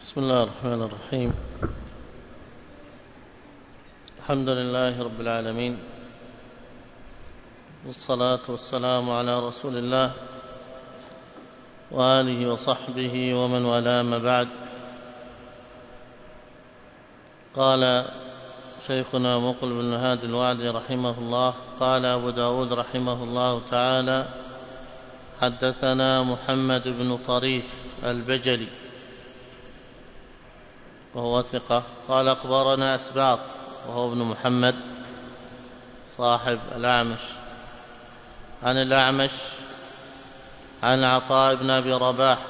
بسم الله الرحمن الرحيم. الحمد لله رب العالمين، والصلاة والسلام على رسول الله وآله وصحبه ومن والاه، ما بعد. قال شيخنا مقبل بن هادي الوعدي رحمه الله: قال أبو داود رحمه الله تعالى: حدثنا محمد بن طريف البجلي وهو ثقة. قال أخبرنا أسباط وهو ابن محمد صاحب الأعمش، عن الأعمش عن عطاء بن أبي رباح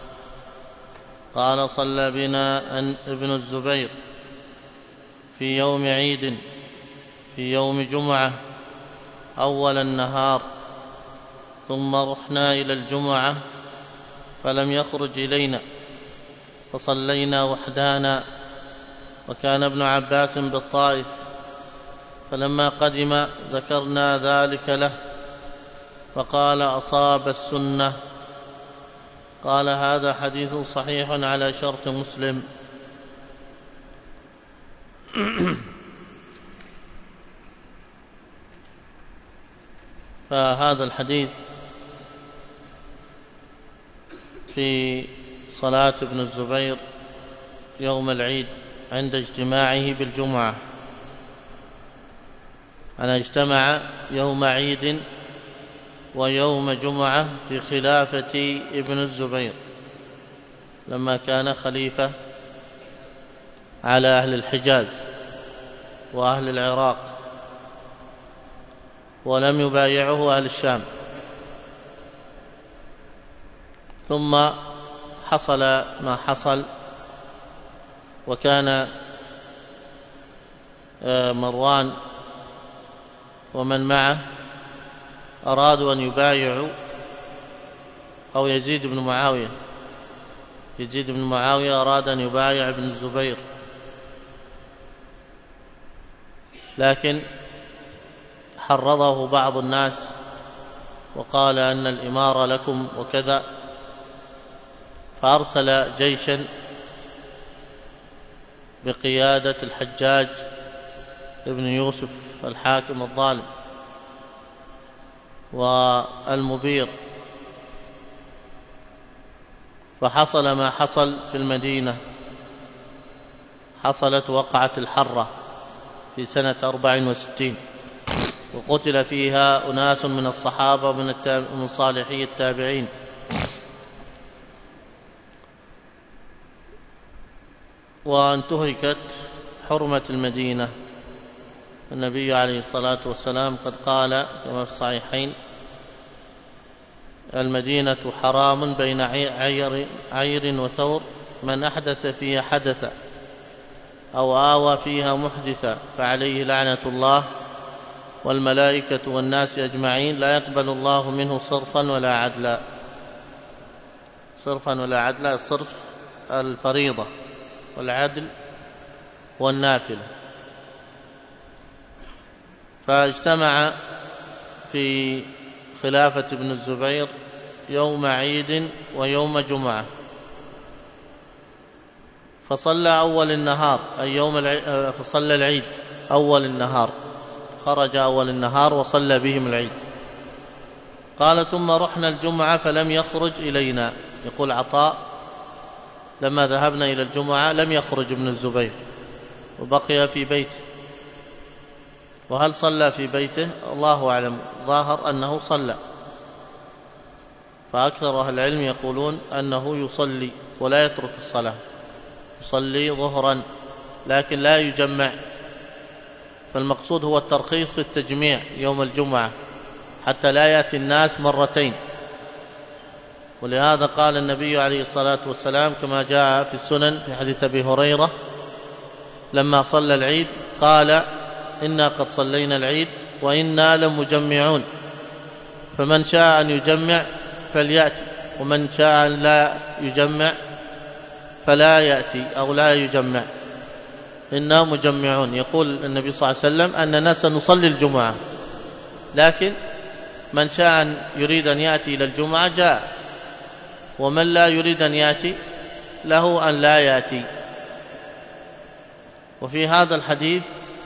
قال: صلى بنا ابن الزبير في يوم عيد، في يوم جمعة، أول النهار، ثم رحنا إلى الجمعة فلم يخرج إلينا فصلينا وحدانا، وكان ابن عباس بالطائف، فلما قدم ذكرنا ذلك له فقال: أصاب السنة. قال: هذا حديث صحيح على شرط مسلم. فهذا الحديث في صلاة ابن الزبير يوم العيد عند اجتماعه بالجمعة. أنا اجتمع يوم عيد ويوم جمعة في خلافة ابن الزبير لما كان خليفة على أهل الحجاز وأهل العراق، ولم يبايعه أهل الشام. ثم حصل ما حصل، وكان مروان ومن معه أرادوا أن يبايعوا، أو يزيد بن معاوية أراد أن يبايع ابن الزبير، لكن حرضه بعض الناس وقال أن الإمارة لكم وكذا، فأرسل جيشا بقيادة الحجاج ابن يوسف الحاكم الظالم والمبير، فحصل ما حصل في المدينة. حصلت وقعة الحرة في سنة 64، وقتل فيها أناس من الصحابة من صالحي التابعين. وانتهكت حرمة المدينة. النبي عليه الصلاة والسلام قد قال كما في الصحيحين: المدينة حرام بين عير وثور، من أحدث فيها حدثا أو آوى فيها محدثا فعليه لعنة الله والملائكة والناس أجمعين، لا يقبل الله منه صرفا ولا عدلا. صرفا ولا عدلا، الصرف الفريضة، والعدل والنافلة. فاجتمع في خلافة ابن الزبير يوم عيد ويوم جمعة، فصلى أول النهار، فصلى العيد أول النهار، خرج أول النهار وصلى بهم العيد. قال: ثم رحنا الجمعة فلم يخرج إلينا. يقول عطاء: لما ذهبنا إلى الجمعة لم يخرج ابن الزبير وبقي في بيته. وهل صلى في بيته؟ الله أعلم، ظاهر أنه صلى، فأكثر أهل العلم يقولون أنه يصلي ولا يترك الصلاة، يصلي ظهرا لكن لا يجمع. فالمقصود هو الترخيص في التجميع يوم الجمعة حتى لا يأتي الناس مرتين. ولهذا قال النبي عليه الصلاة والسلام كما جاء في السنن في حديث أبي هريرة لما صلى العيد قال: إنا قد صلينا العيد وإنا لمجمعون، فمن شاء أن يجمع فليأتي، ومن شاء أن لا يجمع فلا يأتي أو لا يجمع، إنا مجمعون. يقول النبي صلى الله عليه وسلم أننا سنصلي الجمعة، لكن من شاء أن يريد أن يأتي إلى الجمعة جاء، ومن لا يريد أن يأتي له أن لا يأتي. وفي هذا الحديث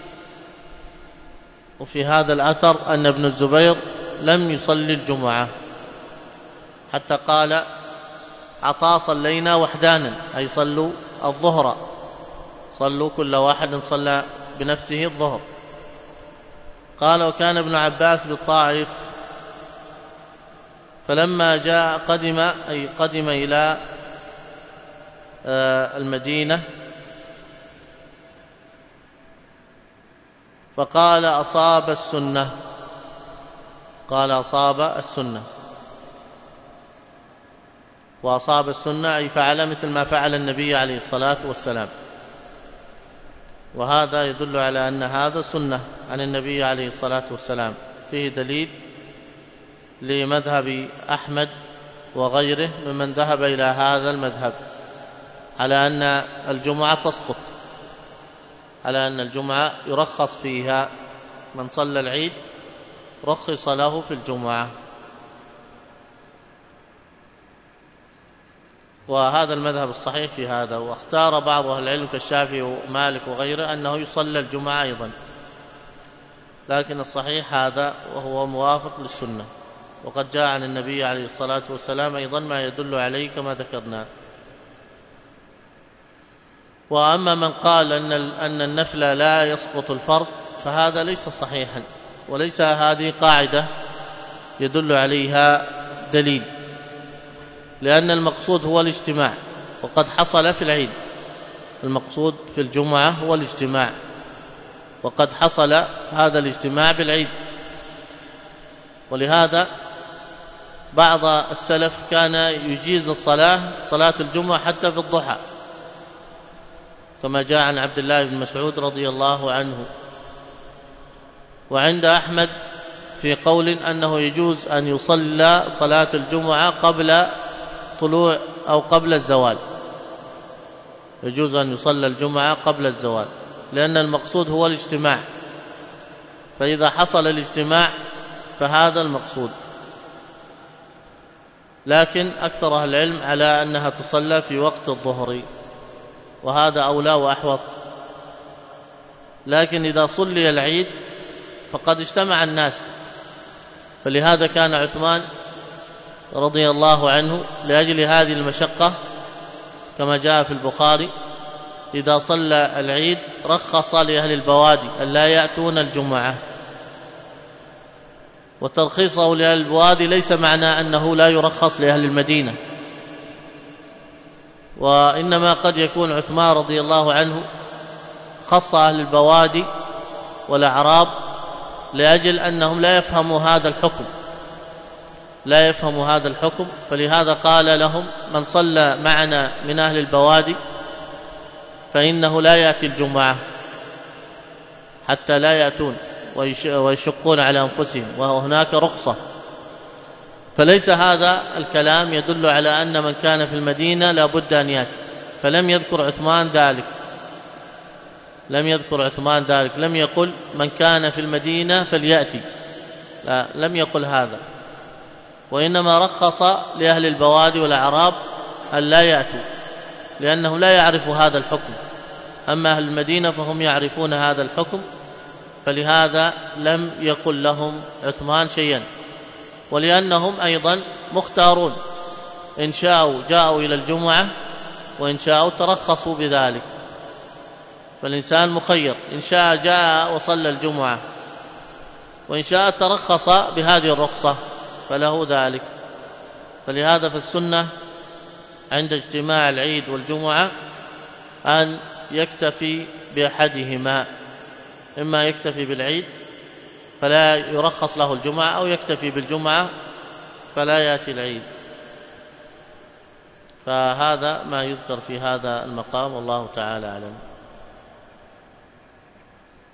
وفي هذا الأثر أن ابن الزبير لم يصلي الجمعة، حتى قال عطاء صلينا وحدانا، أي صلوا الظهر، صلوا كل واحد صلى بنفسه الظهر. قال وكان ابن عباس بالطائف، فلما جاء قدم إلى المدينة فقال أصاب السنة، قال أصاب السنة، وأصاب السنة أي فعل مثل ما فعل النبي عليه الصلاة والسلام، وهذا يدل على أن هذا سنة عن النبي عليه الصلاة والسلام. فيه دليل لمذهب أحمد وغيره ممن ذهب إلى هذا المذهب على أن الجمعة تسقط، على أن الجمعة يرخص فيها، من صلى العيد رخص له في الجمعة. وهذا المذهب الصحيح في هذا. واختار بعض أهل العلم كالشافعي ومالك وغيره أنه يصلى الجمعة أيضا، لكن الصحيح هذا وهو موافق للسنة، وقد جاء عن النبي عليه الصلاة والسلام أيضا ما يدل عليه كما ذكرنا. وأما من قال أن النفل لا يسقط الفرض فهذا ليس صحيحا، وليس هذه قاعدة يدل عليها دليل، لأن المقصود هو الاجتماع، وقد حصل في العيد. المقصود في الجمعة هو الاجتماع، وقد حصل هذا الاجتماع بالعيد. ولهذا بعض السلف كان يجيز صلاة الجمعة حتى في الضحى، كما جاء عن عبد الله بن مسعود رضي الله عنه. وعند أحمد في قول أنه يجوز أن يصلى صلاة الجمعة قبل طلوع أو قبل الزوال، يجوز أن يصلى الجمعة قبل الزوال، لأن المقصود هو الاجتماع، فإذا حصل الاجتماع فهذا المقصود. لكن أكثر أهل العلم على أنها تصلى في وقت الظهر، وهذا أولى وأحوط. لكن إذا صلي العيد فقد اجتمع الناس، فلهذا كان عثمان رضي الله عنه لأجل هذه المشقة كما جاء في البخاري إذا صلى العيد رخص لأهل البوادي أن لا يأتون الجمعة. وترخيصه لأهل البوادي ليس معنى أنه لا يرخص لأهل المدينة، وإنما قد يكون عثمان رضي الله عنه خص أهل البوادي والأعراب لأجل أنهم لا يفهموا هذا الحكم، فلهذا قال لهم من صلى معنا من أهل البوادي فإنه لا يأتي الجمعة حتى لا يأتون ويشقون على أنفسهم، وهناك رخصة. فليس هذا الكلام يدل على أن من كان في المدينة لا بد أن يأتي، فلم يذكر عثمان ذلك، لم يقل من كان في المدينة فليأتي، لا، لم يقل هذا، وإنما رخص لأهل البوادي والأعراب أن لا يأتوا، لأنهم لا يعرفوا هذا الحكم. أما أهل المدينة فهم يعرفون هذا الحكم، فلهذا لم يقل لهم عثمان شيئا. ولأنهم أيضا مختارون، إن شاءوا جاءوا إلى الجمعة وإن شاءوا ترخصوا بذلك، فالإنسان مخير، إن شاء جاء وصلى الجمعة، وإن شاء ترخص بهذه الرخصة فله ذلك. فلهذا في السنة عند اجتماع العيد والجمعة أن يكتفي بأحدهما، إما يكتفي بالعيد فلا يرخص له الجمعة، أو يكتفي بالجمعة فلا يأتي العيد. فهذا ما يذكر في هذا المقام، والله تعالى أعلم.